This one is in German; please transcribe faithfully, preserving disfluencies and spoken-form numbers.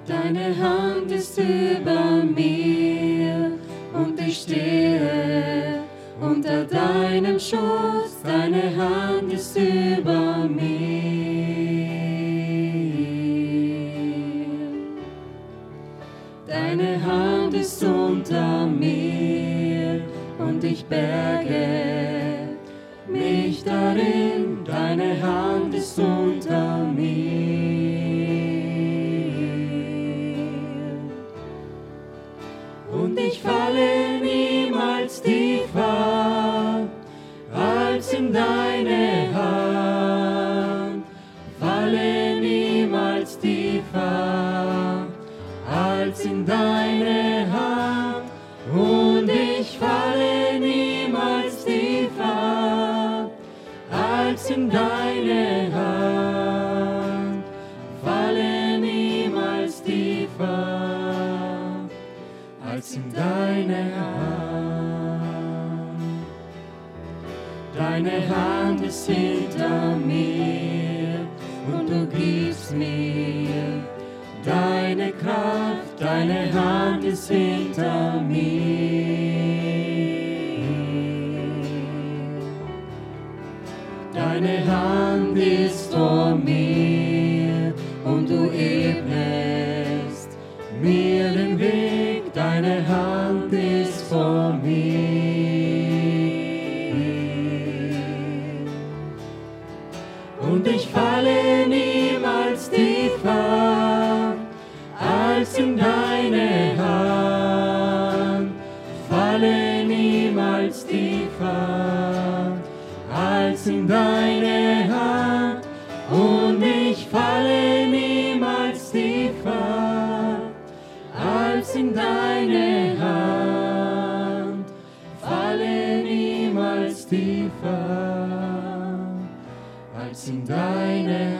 Deine Hand ist über mir und ich stehe unter deinem Schutz. Deine Hand ist über mir. Deine Hand ist unter mir und ich berge mich darin. Deine Hand ist unter mir. Und ich falle niemals tiefer als in deine Hand. Falle niemals tiefer als in deine Hand. Und ich falle niemals tiefer als in deine Hand. Falle niemals tiefer als in deine Hand. Deine Hand ist hinter mir und du gibst mir deine Kraft. Deine Hand ist hinter mir. Deine Hand ist vor mir und du ebnest mir den Weg. Deine Hand ist vor mir. Und ich falle niemals tiefer als in deine Hand. Falle niemals tiefer als in deine Hand. Und ich falle niemals tiefer als in deine Hand. Falle niemals tiefer als in deine Hand.